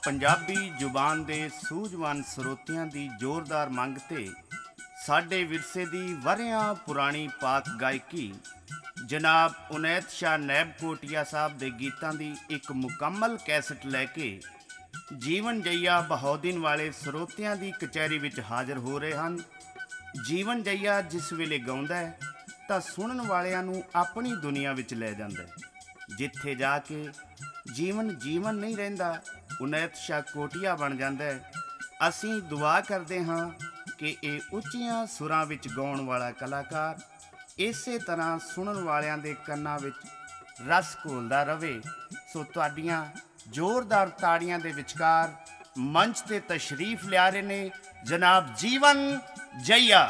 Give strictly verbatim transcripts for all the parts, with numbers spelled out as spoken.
ਪੰਜਾਬੀ ਜ਼ੁਬਾਨ ਦੇ ਸੂਝਵਾਨ ਸਰੋਤਿਆਂ ਦੀ ਜ਼ੋਰਦਾਰ ਮੰਗ ਤੇ ਸਾਡੇ ਵਿਰਸੇ ਦੀ ਵਰ੍ਹਿਆਂ ਪੁਰਾਣੀ ਪਾਕ ਗਾਇਕੀ ਜਨਾਬ ਉਨੈਤ ਸ਼ਾਹ ਨੈਬ ਕੋਟੀਆ ਸਾਹਿਬ ਦੇ ਗੀਤਾਂ ਦੀ ਇੱਕ ਮੁਕੰਮਲ ਕੈਸਟ ਲੈ ਕੇ ਜੀਵਨ ਜਈਆ ਬਹੌਦੀਨ ਵਾਲੇ ਸਰੋਤਿਆਂ ਦੀ ਕਚਹਿਰੀ ਵਿੱਚ ਹਾਜ਼ਰ ਹੋ ਰਹੇ ਹਨ। ਜੀਵਨ ਜਈਆ ਜਿਸ ਵੇਲੇ ਗਾਉਂਦਾ ਹੈ ਤਾਂ ਸੁਣਨ ਵਾਲਿਆਂ ਨੂੰ ਆਪਣੀ ਦੁਨੀਆ ਵਿੱਚ ਲੈ ਜਾਂਦਾ ਹੈ। ਜਿੱਥੇ ਜਾ ਕੇ ਜੀਵਨ ਜੀਵਨ ਨਹੀਂ ਰਹਿੰਦਾ, ਉਨੈਤ ਸ਼ਾਹ ਕੋਟੀਆ ਬਣ ਜਾਂਦਾ ਹੈ। ਅਸੀਂ ਦੁਆ ਕਰਦੇ ਹਾਂ ਕਿ ਇਹ ਉੱਚੀਆਂ ਸੁਰਾਂ ਵਿੱਚ ਗਾਉਣ ਵਾਲਾ ਕਲਾਕਾਰ ਇਸੇ ਤਰ੍ਹਾਂ ਸੁਣਨ ਵਾਲਿਆਂ ਦੇ ਕੰਨਾਂ ਵਿੱਚ ਰਸ ਘੋਲਦਾ ਰਵੇ। ਸੋ ਤੁਹਾਡੀਆਂ ਜ਼ੋਰਦਾਰ ਤਾੜੀਆਂ ਦੇ ਵਿਚਕਾਰ ਮੰਚ ਤੇ ਤਸ਼ਰੀਫ ਲਿਆ ਰਹੇ ਨੇ ਜਨਾਬ ਜੀਵਨ ਜਈਆ।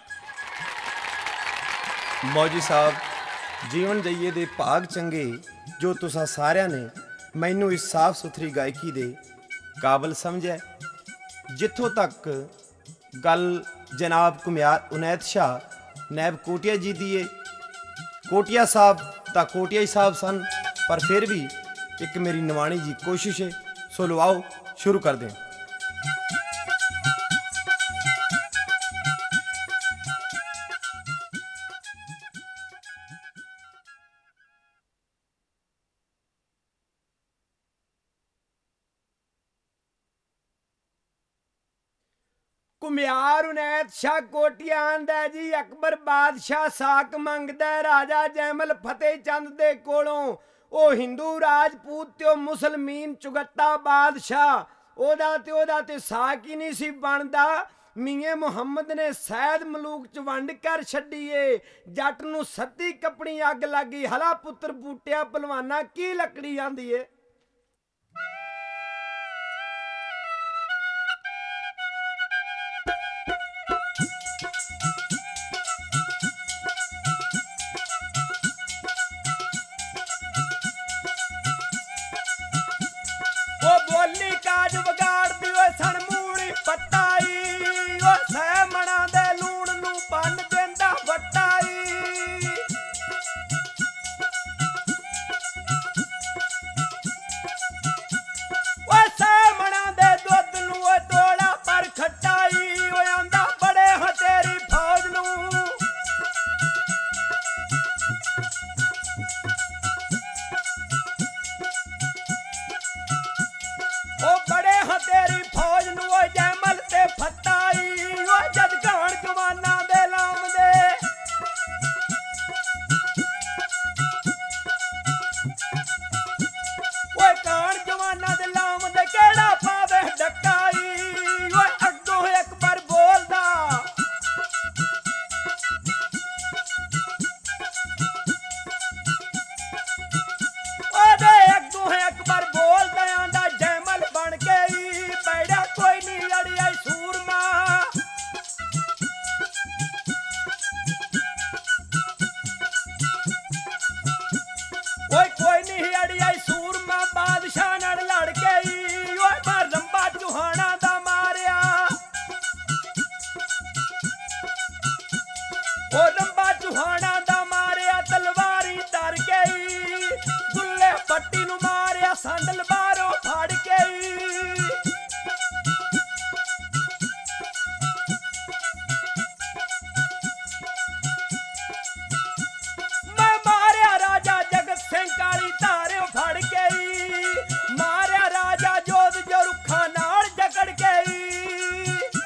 ਮੌਜੀ ਸਾਹਿਬ, ਜੀਵਨ ਜਈਏ ਦੇ ਭਾਗ ਚੰਗੇ ਜੋ ਤੁਸਾਂ ਸਾਰਿਆਂ ਨੇ ਮੈਨੂੰ ਇਸ ਸਾਫ ਸੁਥਰੀ ਗਾਇਕੀ ਦੇ ਕਾਬਲ ਸਮਝਿਆ। ਜਿੱਥੋਂ ਤੱਕ ਗੱਲ ਜਨਾਬ ਘੁਮਿਆਰ ਉਨੈਤ ਸ਼ਾਹ ਨੈਬ ਕੋਟੀਆ ਜੀ ਦੀ ਏ, ਕੋਟੀਆ ਸਾਹਿਬ ਤਾਂ ਕੋਟੀਆ ਹੀ ਸਾਹਿਬ ਸਨ, ਪਰ ਫਿਰ ਵੀ ਇੱਕ ਮੇਰੀ ਨਿਮਾਣੀ ਜੀ ਕੋਸ਼ਿਸ਼ ਹੈ। ਸੋ ਲਵਾਓ ਸ਼ੁਰੂ ਕਰਦੇ ਹਾਂ। ਘੁਮਿਆਰ ਉਨੈਤ ਸ਼ਾਹ ਕੋਟੀਆ ਆਂਦਾ ਜੀ, ਅਕਬਰ ਬਾਦਸ਼ਾਹ ਸਾਕ ਮੰਗਦਾ ਰਾਜਾ ਜੈਮਲ ਫਤਿਹ ਚੰਦ ਦੇ ਕੋਲੋਂ। ਉਹ ਹਿੰਦੂ ਰਾਜਪੂਤ ਤੇ ਉਹ ਮੁਸਲਮਾਨ ਚੁਗੱਤਾ ਬਾਦਸ਼ਾਹ, ਉਹਦਾ ਤੇ ਉਹਦਾ ਤੇ ਸਾਕ ਹੀ ਨਹੀਂ ਸੀ ਬਣਦਾ। ਮੀਆਂ ਮੁਹੰਮਦ ਨੇ ਸੈਦ ਮਲੂਕ ਚ ਵੰਡ ਕਰ ਛੱਡੀਏ। ਜੱਟ ਨੂੰ ਸੱਤੀ ਕੱਪਣੀ ਅੱਗ ਲੱਗੀ, ਹਲਾ ਪੁੱਤਰ ਬੂਟਿਆ ਭਲਵਾਨਾ ਕੀ ਲੱਕੜੀ ਆਂਦੀ ਏ। ਬੋਲੀ ਕਾਜ ਵਿਗਾੜਦੀ ਓਏ ਸਣ ਮੂੜੀ ਪੱਟਾਈ, ਓ ਸੈ ਮਣਾ ਦੇ ਲੂਣ ਨੂੰ ਬੰਨ ਦਿੰਦਾ ਵਟਾਈ। ਓ ਸੈ ਮਣਾ ਦੇ ਦੁੱਧ ਨੂੰ ਓ ਤੋੜਾ ਪਰ ਖਟਾਈ, ਓ ਆਂਦਾ ਬੜੇ ਹਾਂ ਤੇਰੀ ਫੌਜ ਨੂੰ। ਉਹ ਬੜੇ ਹਾਂ ਤੇਰੀ ਫੌਜ ਨੂੰ ਓ ਜੈਮਲ ਤੇ ਫਤਾਈ, ਓ ਜਦ ਘਾਣ ਕਮਾਨਾਂ ਦੇ ਲਾਮਦੇ। ਓਏ ਘਾਣ ਜਵਾਨਾਂ ਦੇ ਲਾਮਦੇ ਕਿਹੜਾ ਪਾਵੇ ਡਕਾਈ, ਓਏ ਅੱਗੋਂ ਅਕਬਰ ਬੋਲਦਾ। ਉਹਦੇ ਅੱਗੋਂ ਅਕਬਰ ਬੋਲਦਾ ਆਂਦਾ ਜੈਮਲ ਬਣ ਗਈ ਪੈੜਾ ਕੋਈ ਨਹੀਂ ਅੜਿਆ ਸੂਰਮਾ। ਓਏ ਕੋਈ ਨਹੀਂ ਅੜਿਆ ਸੂਰਮਾ ਬਾਦਸ਼ਾਹ ਨਾਲ ਲੜ ਗਈ। ਓਏ ਮੈਂ ਰੰਬਾ ਚੁਹਾਣਾ ਦਾ ਮਾਰਿਆ, ਓ ਰੰਬਾ ਚੁਹਾਣਾ ਦਾ ਮਾਰਿਆ ਤਲਵਾਰੀ ਧਰ ਗਈ। ਦੁੱਲੇ ਪੱਟੀ ਨੂੰ ਮਾਰਿਆ ਸੰਦਲ ਬਾਹਰੋਂ ਫੜ ਗਈ। ਮੈਂ ਮਾਰਿਆ ਰਾਜਾ ਜਗਤ ਸਿੰਘ ਕਾਲੀ ਧਾਰਿਓ ਫੜ ਗਈ। ਮਾਰਿਆ ਰਾਜਾ ਜੋਧ ਜੋ ਰੁੱਖਾਂ ਨਾਲ ਜਕੜ ਗਈ।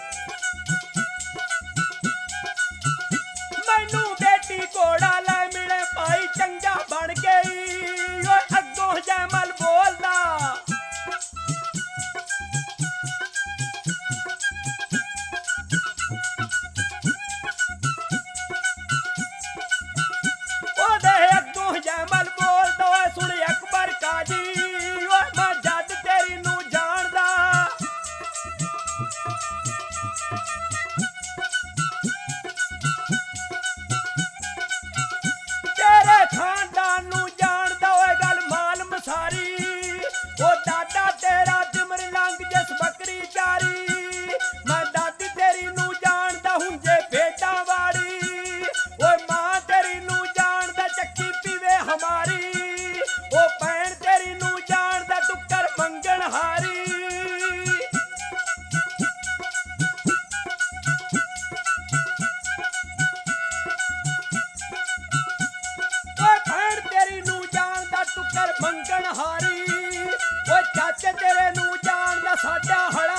ਮੈਨੂੰ ਬੇਟੀ ਘੋੜਾ ਲੈ ਮਿਲੇ ਭਾਈ ਚੰਗਾ ਬਣ ਗਈ। ਓਏ ਅੱਗੋਂ ਜੈਮਲ ਬੋਲਦਾ। ਉਹਦੇ ਅੱਗੋਂ ਜੈਮਲ ਬੋਲਦਾ, ਓਏ ਸੁਣ ਅਕਬਰ ਕਾਜੀ, ਓਏ ਮੈਂ ਜੱਜ ਤੇਰੀ ਨੂੰ ਜਾਣਦਾ। ਤੇਰੇ ਖਾਨਦਾਨ ਨੂੰ ਜਾਣਦਾ, ਓਏ ਗੱਲ ਮਾਲ ਮਸਾਰੀ। ਉਹ ਦਾਦਾ ਤੇਰਾ ਦਿਮਰ ਲੰਘ ਜਿਸ ਬੱਕਰੀ ਚਾਰੀ। ਮੈਂ ਦਾਦੀ ਤੇਰੀ ਨੂੰ ਜਾਣਦਾ ਹੁੰਜੇ ਭੇਡਾਂ ਵਾੜੀ। ਓਏ ਮਾਂ ਤੇਰੀ ਨੂੰ ਜਾਣਦਾ ਚੱਕੀ ਪੀਵੇ ਹਮਾਰੀ। ਉਹ ਭੈਣ ਤੇਰੀ ਨੂੰ ਜਾਣਦਾ ਟੁੱਕਰ ਮੰਗਣ ਹਾਰੀ। ਮਨਹਾਰੀ ਓ ਚਾਚੇ ਤੇਰੇ ਨੂੰ ਜਾਣਦਾ ਸਾਡਾ ਹਲ